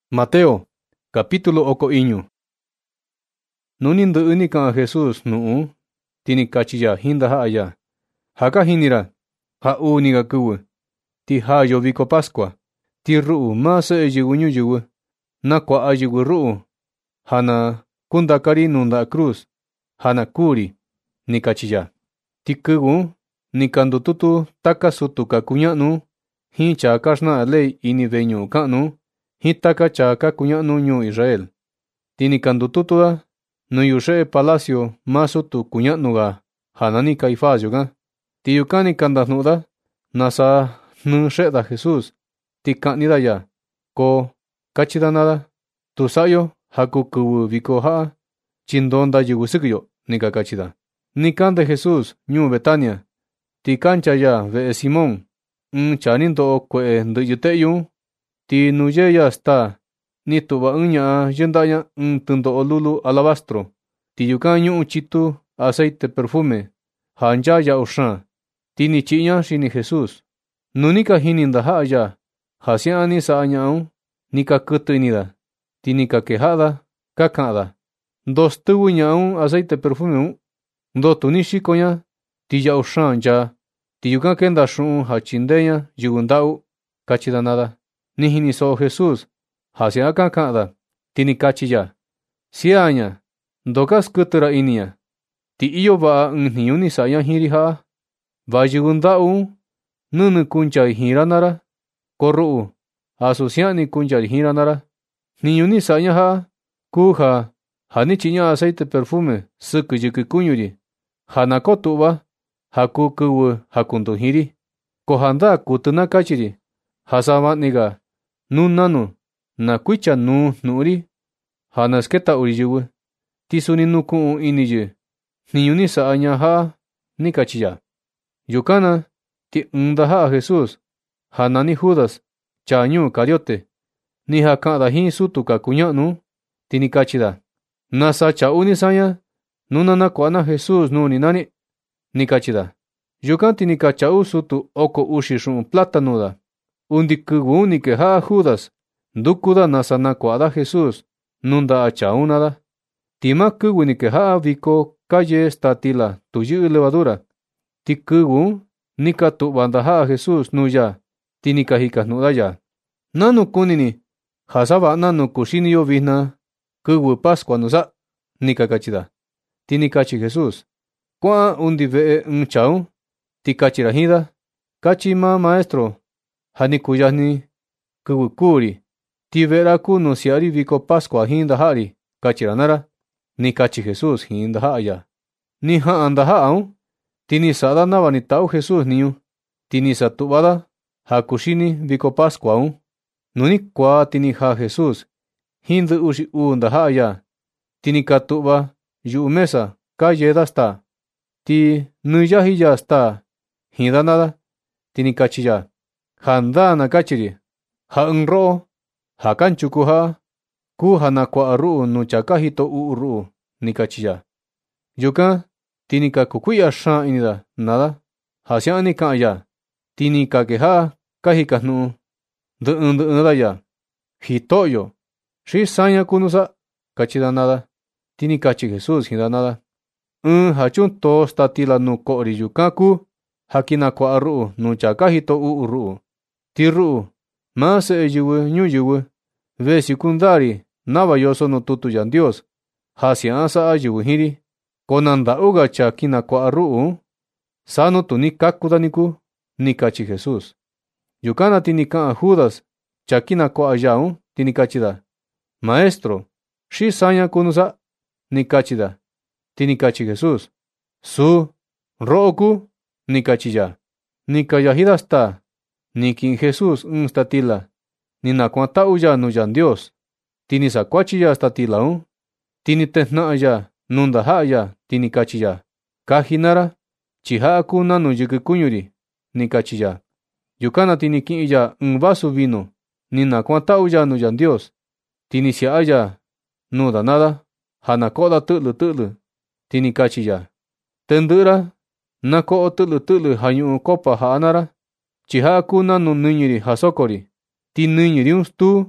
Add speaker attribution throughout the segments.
Speaker 1: Mateo, capítulo oko iñu. Nuni ndɨ'ɨ ka'an Jesús nu'u, tini kachiya jinda ja'aya. Jaka jinira, ja uniga kɨvɨ, ti jayo viko Pascua, ti ru'u maa Se'e Yɨvɨ ñuyɨvɨ, nakua'a yɨvɨ ru'u, jana kundaka‑ri nuu nda'a cruz, jana kuu‑ri, ni kachiya. Ti kɨvɨ ni ka ndututu taka sutu ka kuña'nu, jin chaa ka xna'a ley ini veñu'u ka'nu, jin taka chaa ka kuña'nu ñuu Israel. Ti ni ka ndututu‑da nuu yuxe'e palacio maa sutu kuña'nu‑ga ja nani Caifás yukan. Ti yukan ni ka ndajnu'un‑da nasa jnɨɨ xe'da Jesús, ti ka'ni‑da ya. Ko kachi‑da naa‑da: ―Tu sa'a‑yo ja kuu kɨvɨ viko ja'a, chi ndonda yɨvɨ sɨkɨ‑yo ―ni ka kachi‑da. Ni kande Jesús ñuu Betania, ti kancha ya ve'e Simón, ɨɨn chaa ni ndo'o kue'e ndɨ'yɨ te'yu. Ti nuu yee ya staa, ni tu'va ɨɨn ña'a yɨnda'a ña ɨɨn tɨndo'o lulu alabastro, ti yukan ñu'u chitu aceite perfume ja nchaa ya'u xaan. Ti ni chi'i ña xini Jesús. Nu ni ka jini ndaja'a ya ja sia'an ni sa'a ña'an, ni ka kɨtɨ ini‑da, ti ni ka keja'a‑da ka ka'an‑da: ―¿Ndo stɨvɨ ña'an aceite perfume? ¿Ndo tu ni xiko ña, ti ya'u xaan nchaa, ti yukan kenda xu'un ja chindee ña yɨvɨ nda'u? ―kachi‑da naa‑da. Ni jiniso'o Jesús ja si'an ka'an‑da, ti ni kachi ya: ―Siaa ña, ¿ndo ka skɨtɨ‑ra ini ña? Ti iyo va'a ɨɨn jniñu ni sa'a ña jin‑ri ja'a. Va yɨvɨ nda'u nɨnɨ kuncha‑ri jiin‑ra naa‑ra, ko ru'u, asu sia'an ni kuncha‑ri jiin‑ra naa‑ra. Jniñu ni sa'a ña ja'a kuu ja ni chi'i ña aceite perfume sɨkɨ yɨkɨ kuñu‑ri, ja na kotu'va ja kuu kɨvɨ jakundu jiin‑ri. Ko jandaa kuɨtɨ na kachi‑ri ja sava'ni‑ga nuu nanu na kuicha nuu jnu'un‑ri ja na sketa'u‑ri yɨvɨ, ti suni nuku'un ini‑yɨ jniñu ni sa'a ña ja'a ―ni kachi ya. Yukan na ti ɨɨn ndaja'a Jesús ja nani Judas, chaa ñuu Cariote, ni jaka'an‑da jin sutu ka kuña'nu, ti ni kachi‑da: ―¿Nasa cha'u ni saña nuna nakua'a‑na Jesús nuu ni nani? ―ni kachi‑da. Yukan ti ni ka cha'u sutu oko uxi xu'un plata nuu‑da. Undi kɨvɨ ni keja'a Judas nduku‑da nasa nakua'a‑da Jesús nuu nda'a chaa un naa‑da. Ti maa kɨvɨ ni keja'a viko ka yee staa tila tu yɨ'ɨ levadura. Ti kɨvɨ ni ka tu'va ndaja'a Jesús nuu ya, ti ni ka jikajnu'un‑da ya: ―¿Nanu kuni‑ni ja sava'a‑na nuu kuxini‑yo vijna kɨvɨ Pascua nusa? ―ni ka kachi‑da. Ti ni kachi Jesús: ―Kua'an undi ve'e ɨɨn chaa un, ti kachi‑ra jin‑da: “Kachi maa Maestro ja ni kuyajni kɨvɨ kuu‑ri, ti ve'e‑ra kuu nuu sia'a‑ri viko Pascua jin ndaja'a‑ri”, kachi‑ra naa‑ra ―ni kachi Jesús jiin ndaja'a ya. Ni ja'an ndaja'a un, ti ni sa'a‑da nava ni ta'u Jesús jniñu, ti ni satu'va‑da ja kuxini viko Pascua un. Nu ni kuaa ti ni jaa Jesús jin ndɨ uxi uu ndaja'a ya, ti ni ka tu'va yu'u mesa ka yee‑da staa. Ti nɨ yaji ya staa jiin‑da naa‑da, ti ni kachi ya: ―Jandaa na kachi‑ri ja ɨɨn ro'o ja kanchuku ja'a kuu ja nakua'a ru'u nuu chaa ka jito u'u ru'u ―ni kachi ya. Yukan ti ni ka kukui'ya xaan ini‑da naa‑da ja sia'an ni ka'an ya, ti ni ka keja'a ka jikajnu'un ndɨ ɨɨn‑da ya: ―Jito'yo, ¿xi saña kuu nusa? ―kachi‑da naa‑da. Ti ni kachi Jesús jiin‑da naa‑da: ―Ɨɨn ja chuntoo staa tila nuu ko'o‑ri yukan kuu ja kinakua'a ru'u nuu chaa ka jito u'u ru'u. Ti ru'u, maa Se'e Yɨvɨ ñuyɨvɨ, ve siuku ndaa‑ri nava yoso nuu tutu Yandios ja si'an sa'a yɨvɨ jin‑ri. Ko nanda'u‑ga chaa kinakua'a ru'u un, saa nu tu ni kaku‑da niku ―ni kachi Jesús. Yukan na ti ni ka'an Judas, chaa kinakua'a yaa un, ti ni kachi‑da: ―Maestro, ¿xi saña kuu nusa? ―ni kachi‑da. Ti ni kachi Jesús: ―Suu, ro'o kuu ―ni kachi ya. Ni ka yaji‑da staa. Ni ki'in Jesús ɨɨn staa tila, ni nakuan‑ta'u ya nuu Yandios, ti ni sakuachi ya staa tila un. Ti ni tejna'a ya nuu ndaja'a ya, ti ni kachi ya: ―Kaji naa‑ra, chi ja'a kuu nanu yɨkɨ kuñu‑ri ―ni kachi ya. Yukan na ti ni ki'in ya ɨɨn vasu vinu, ni nakuan‑ta'u ya nuu Yandios, ti ni sia'a ya nuu‑da naa‑da ja na ko'o‑da tɨ'lɨ tɨ'lɨ, ti ni kachi ya: ―Tɨndɨ'ɨ‑ra na ko'o tɨ'lɨ tɨ'lɨ ja ñu'u copa ja'a naa‑ra, chi ja'a kuu nanu nɨñɨ‑ri ja soko‑ri, ti nɨñɨ‑ri un stuu.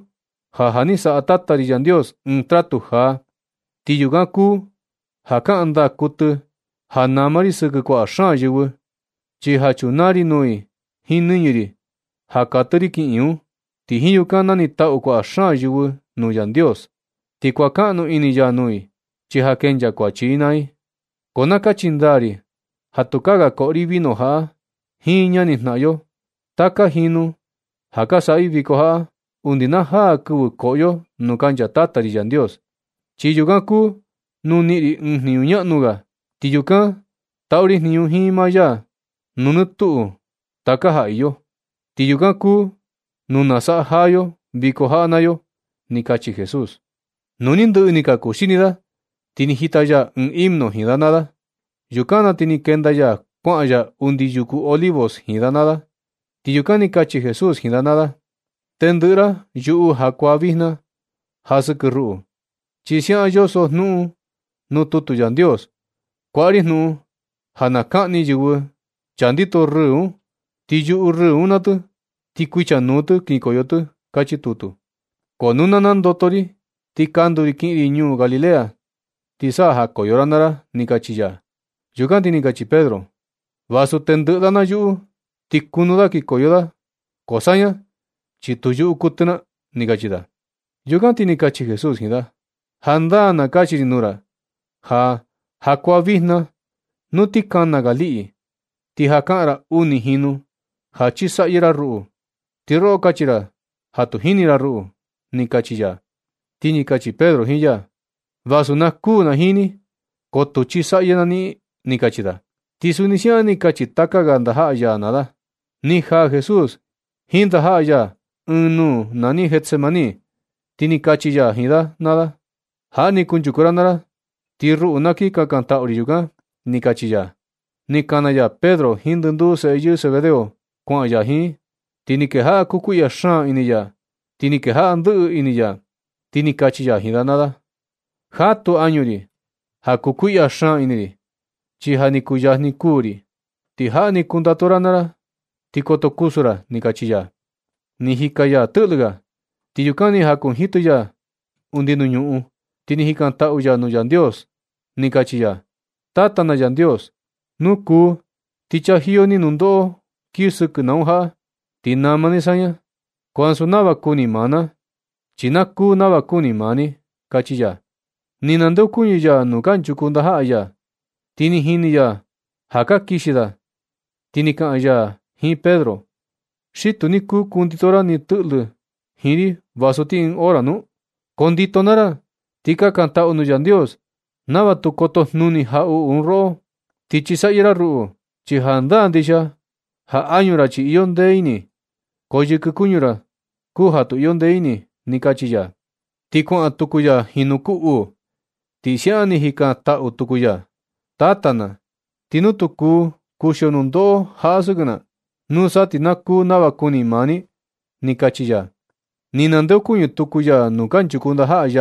Speaker 1: Jajani sa tatari ya Dios tratu ja. Ti yukan ku ja ka'an ndaa kutu ja namari sɨkɨ kua'a xaan yɨvɨ. Chi ja chunari nui jin nɨñɨri ja katɨri ki'in ti jin yukan nanita'u kua'a xaan yɨvɨ nuu ya Dios. Ti kuaka'nu ini ya nui chi ja kenchaa kuachi nai. Ko na kachi ndaari ja tukaga ko'ori vino ja'a jin ñani jna'ayo taka jinu ja ka sa'i viko ja'a undi na jaa kɨvɨ ko'yo nuu kancha tatari ya Dios. Chi yukan kuu nuu ni'iri jniñu ña'nuga. Ti yukan ta'uri jniñu jin maa ya nuu tu'u taka ja iyo. Ti yukan kuu nuu nasa'a jaayo viko ja'anayo ―ni kachi Jesús. Nu ni ndɨ'ɨ ni ka kuxini da, ti ni jita ya himno jin da naa da. Yukan na ti ni kenda ya kua'an ya undi yuku Olivos jin da naa da. Ti yukan ni kachi Jesús jin da naa da: ―Tendɨ'ɨ ra yu'u jakua vijna ja sɨkɨ ru'u. Chi sia'an yoso jnu'u nuu tutu ya Dios: Kua'ari jnu'u ja na ka'ni yɨvɨ cha ndito rɨɨ ti yu'u rɨɨ natɨ, ti kuicha nuu‑tɨ kinkoyo‑tɨ, kachi tutu. Ko nuna nandoto‑ri, ti kandu‑ri ki'in‑ri ñuu Galilea, ti sa'a ja koyo‑ra naa‑ra ―ni kachi ya. Yukan ti ni kachi Pedro: ―Vasu tendɨ'ɨ da na yu'u, ti kunu da kikoyo da, ko saña, chi tu yu'u kuɨtɨ na ―ni kachi da. Yukan ti ni kachi Jesús jin da: ―Jandaa na kachi ri nuu ra ja jakua vijna nu ti kana‑ga li'i, ti ja ka'an ra uni jinu ja chisa'yɨ‑ra ru'u, ti ro'o kachi ra ja tu jini‑ra ru'u ―ni kachi ya. Ti ni kachi Pedro jin ya: ―Vasu na kuu na jini, ko tu chisa'yɨ‑na ni'i ―ni kachi da. Ti suni si'an ni kachi taka‑ga ndaja'a ya naa da. Ni jaa Jesús jin ndaja'a ya ɨɨn nuu nani Getsemaní, ti ni kachi ya jin da naa da: ―Ja'a ni kunchuku‑ra naa ra, ti ru'u na ki kakanta'u‑ri yukan ―ni kachi ya. Ni kana ya Pedro jin ndɨnduu se'e yɨɨ Zebedeo kua'an ya jin, ti ni keja'a kukui'ya xaan ini ya, ti ni keja'a ndɨ'ɨ ini ya. Ti ni kachi ya jin da naa da: ―Jatu añu‑ri ja kukui'ya xaan ini‑ri, chi ja ni kuyajni kuu‑ri. Ti ja'a ni kundatu‑ra naa ra, ti koto kusu‑ra ―ni kachi ya. Ni jika ya tɨ'lɨ‑ga, ti yukan ni jakunjitɨ ya undi nuu ñu'u, ti ni jikanta'a ya nuu Yandios, ni kachi ya: ―Tatana Yandios, nu kuu, ti chajiyo‑ni nundo'o kii sɨkɨ naun ja'a, ti nama‑ni saña. Ko ansu nava kuni maa na, chi na kuu nava kuni maa ni ―kachi ya. Ni nandeokuñɨ ya nuu kanchuku ndaja'a ya, ti ni jini ya ja ka kixi da, ti ni ka'an ya jin Pedro: ―¿Xi tu ni kuu kundito‑ra ni tɨ'lɨ jin ri vasu ti ɨɨn hora nu? Kondito naa ra, ti kakanta'u nuu Yandios nava tu koto jnuni ja'u'un ro'o, ti chisa'yɨ‑ra ru'u, chi jandaa ndixia ja añu‑ra chi iyo ndee ini, ko yɨkɨ kuñu‑ra kuu ja tu iyo ndee ini ―ni kachi ya. Ti kua'an tuku ya jinu ku'u, ti sia'an ni jikan‑ta'u tuku ya: ―Tatana, ti nu tu kuu kuxio nundo'o ja'a sɨkɨ‑na, nusa ti na kuu nava kuni maa ni ―ni kachi ya. Ni nandeokuñɨ tuku ya nuu kanchuku ndaja'a ya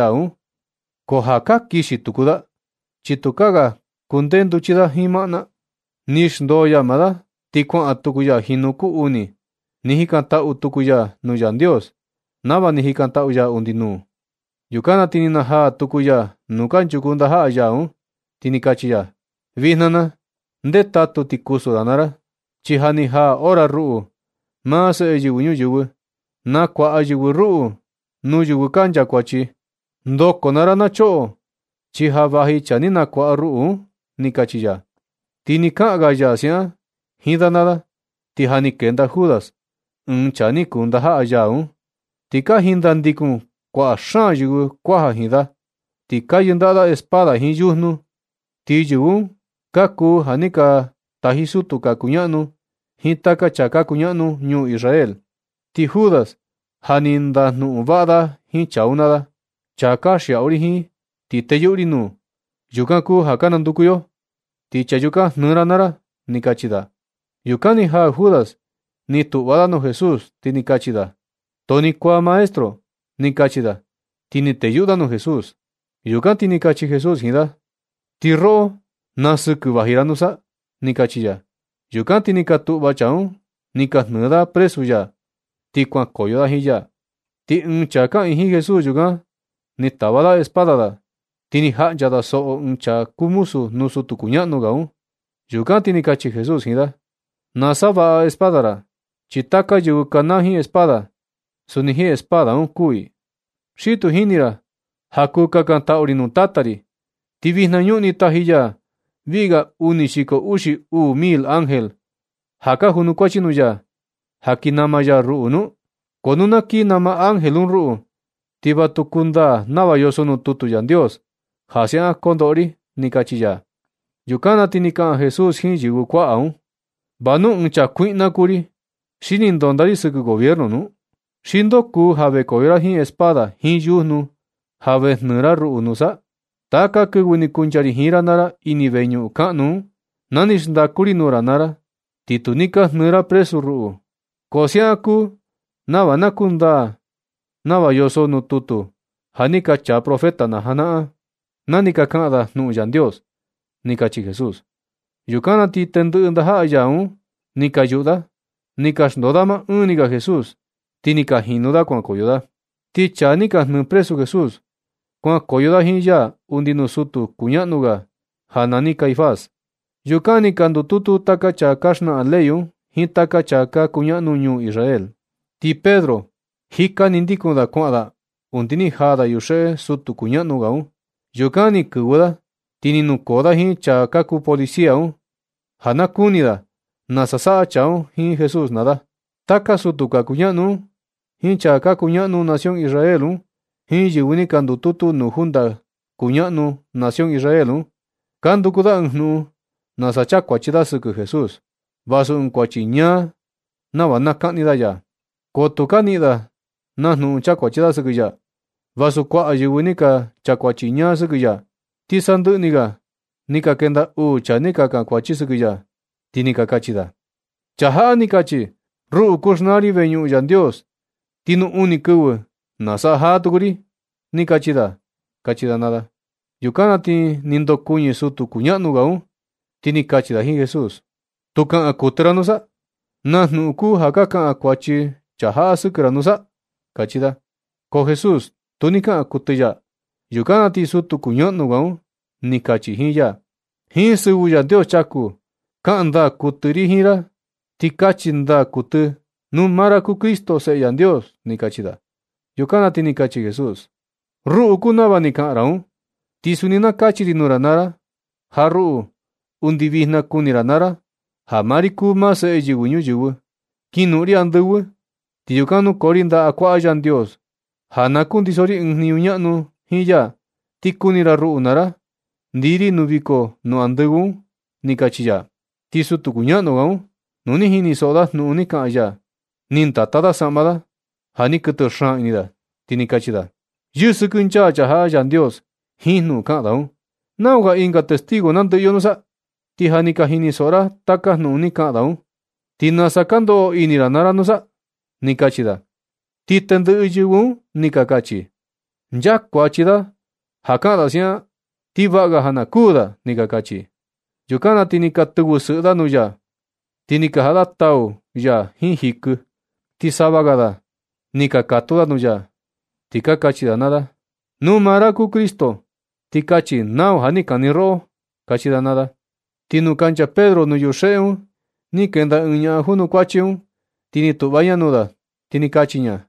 Speaker 1: ko ja ka kixi tuku da, chi tukaga kundee nduchi da jin ma'na. Ni xndoo ya maa da, ti kua'an tuku ya jinu ku'u ni jikan‑ta'u tuku ya nuu Yandios nava ni jikan‑ta'u ya undi nuu. Yukan na ti ni najaa tuku ya nuu kanchuku ndaja'a ya ti ni kachi ya: ―Vijna na, ndetatu ti kusu da naa ra, chi ja ni jaa ora ru'u, maa Se'e Yɨvɨ Ñuyɨvɨ, nakua'a yɨvɨ ru'u nuu yɨvɨ kancha kuachi. Ndoko naa ra na cho'o, chi ja vaji cha ni nakua'a ru'u ―ni kachi ya. Ti ni ka'an‑ga ya si'an jin da naa da, ti ja ni kenda Judas, ɨɨn chaa ni kuu ndaja'a ya ti ka jinda ndikun kua'a xaan yɨvɨ kuaja jin da, ti ka yɨnda'a da espada jin yujnu. Ti yɨvɨ ka kuu ja ni ka taji sutu ka kuña'nu jin taka chaa ka kuña'nu ñuu Israel. Ti Judas ja ni ndajnu'un va'a da jin cháu naa da: ―Chaa ka xia'u‑ri jin, ti teyu'u‑ri nuu. Yukan kuu ja ka nanduku‑yo, ti chaa yukan jnɨɨ‑ra naa ra ―ni kachi da. Yukan ni jaa Judas ni tu'va da nuu Jesús, ti ni kachi da: ―Toni kuaa Maestro ―ni kachi da. Ti ni teyu'u da nuu Jesús. Yukan ti ni kachi Jesús jin da: ―Ti ro'o, ¿na sɨkɨ vaji‑ra nusa? ―ni kachi ya. Yukan ti ni ka tu'va chaa ni ka jnɨɨ da presu ya, ti kuankoyo da jin ya. Ti cha ka ihi Jesús yuka ni tava da espada da. Tini ha'nya da so'o cha kumusu nusu tu kuña'nu ga. Yuka tini kachi Jesús hida. Nasa va espada ra. Chitaka yu kana hi espada. Suni hi espada kui. Shitu hinira. Haku kakan taurinu tatari. Tivihna ñu'ni tahiya. Viga unishiko ushi 1,000 ángel. Haka hunu kwachinu ya. Haki nama ya ru'unu. Konuna ki nama angelun ru'u. Tiba tukunda nava yosonu tutu yan Dios. Hasia kondori ni kachiya. Yukana tinika Jesús hin yigu kwa aun. Banu uncha kuina kuri. Shinin dondari suku gobierno nu. Shindo ku have koira hin espada hin yuhnu. Have nura ru'unu sa. Taka kuwini kunchari hira nara iniveñu kanu. Nanis ndakuri nura nara. Titunika nura presu ru'u. Kosia ku. Nava nakunda. Nava yosonu tutu. Hanika cha profeta na hanaa. Nanika kada nu yan Dios. Nika chi Jesús. Yukana ti tendu ndaha ayaun. Nika yuda. Nika shnodama unika Jesús. Ti nika hinuda kwa koyoda. Ti cha nika nu presu Jesús. Kwa koyoda hinya undinu sutu kuñanuga. Hanani Caifás. Yukani kandu tutu taka cha kashna aleyu. Hin taka cha ka kuñanu ñu Israel. Ti Pedro. Hika nindikunda kwada. Undini hada yushe sutu kuñanuga. Yukani kuwada. Tini nukoda hin cha kaku policía. Hana kunida. Nasasa chao hin Jesús nada. Taka sutu kakuñanu. Hin cha kakuñanu nación Israel. Hin yiwini kandu tutu nuhunda kuñanu nación Israel. Kandu kuda nu. Nasacha kwachida suku Jesús. Basu kwachiña. Nava nakanida ya. Kotu kanida. Nahnu cha kwachida suku ya. Basu kwa yiwini ka cha kwachiña suku ya. Ti sandu niga. Nika kenda cha nika ka kwachi suku ya. Ti nika kachida. Chaha nikachi. Ru'u kushnari veñu yan Dios. Tinu unikuwe. Nasa hatukuri. Nikachida. Kachida nada. Yukana ti nindo kuñi sutu kuñanu gau. Ti nikachida hi Jesús. Tukan akutera nusa. Nahnu ku hakakan akwachi. Chaha sukura nusa. Kachida. Ko Jesús. Tunika akuteya. Yukana ti sutu kuñanu gau. Nikachi hiya. Hin suwu ya Dios chaku. Kanda kuturi hira. Ti kachinda kutu. Numara ku Cristo se yan Dios. Nikachida. Yukana ti nikachi Jesús. Ru'u kunaba nikaraun. Ti sunina kachiri nuranara. Ha ru'u. Undivihna kuniranara. Ha mariku ma se yiwuñu yiwu. Kinuri anduwu. Ti yukanu korinda akwa yan Dios. Ha nakundisori niuñanu hiya. Ti kunira ru'u nara. Ndiri nubiko no anduwu. Nikachiya. Ti sutu kuñanu gaun. Nuni hini soda nu unika aya. Ninta tada samada. Hani kutu shan inida. Ti nikachida. Yusu kuncha chaha yan Dios. Hinu kadaun. Nauga inga testigo nandu yonusa. Ti hanika hini sora taka nu unika daun. Ti nasakando inira nara nusa. Nikachida. Ti tendu uyuun nikakachi. Njak kwachida. Hakada siya. Ti vaga hanakuda nikakachi. Yukana ti nikatugu suda nuya. Ti nikahada tau ya hin hiku. Ti sabagada. Nikakatuda nuya. Ti kakachida nada. Numara ku Cristo. Ti kachi nau hanika ni ro. Kachida nada. Ti nukancha Pedro nuyusheun. Ni kenda uña hunu kwachiun. Ti ni tubaya nuda. Ti nikachiña.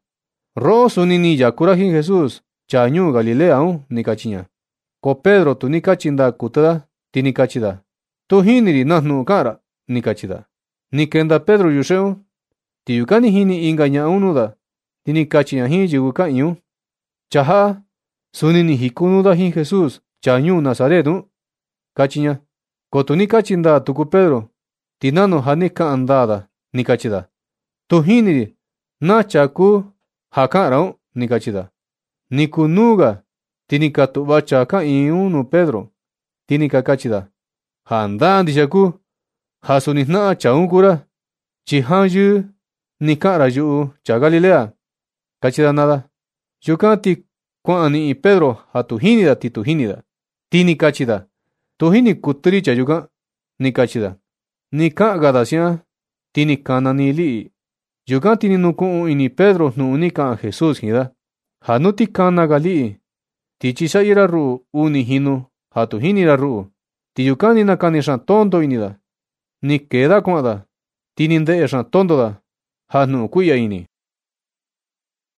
Speaker 1: Ro sunini yakura hin Jesús. Chañu Galilea un nikachiña. Ko Pedro tu nikachinda kutada. Ti nikachida. Tu hiniri nahnu kara. Nikachida. Nikenda Pedro yusheun. Ti yukani hini ingaña unuda. Ti nikachiña hin yuka iñu. Chaha. Sunini hikunuda hin Jesús. Chañu Nazaretu. Kachiña. Ko tu nikachinda tuku Pedro. Ti nano hanika andada. Nikachida. Tu hiniri. Na chaku. Hakarao. Nikachida. Nikunuga. Ti nikatuba chaka iunu Pedro. Ti nikakachida. Handan dishaku. Hasunihna chaunkura. Chihanyu. Nikara yu cha Galilea. Kachida nada. Yukati kwani Pedro hatuhinida tituhinida. Ti nikachida. Tuhini kuturi cha yuka. Nikachida. Nika gadasya. Ti nikana nili. Yukan tininuku'un ini Pedro nu'uni ka'an Jesús hida. Hanuti kana gali'i. Tichisa ira ru'u uni hinu hatu hinira ru'u. Tiyukani nakani xan tonto inida. Ni queda kua'da. Tini nde'e xan tontoda. Jajnu'un kui'ya ini.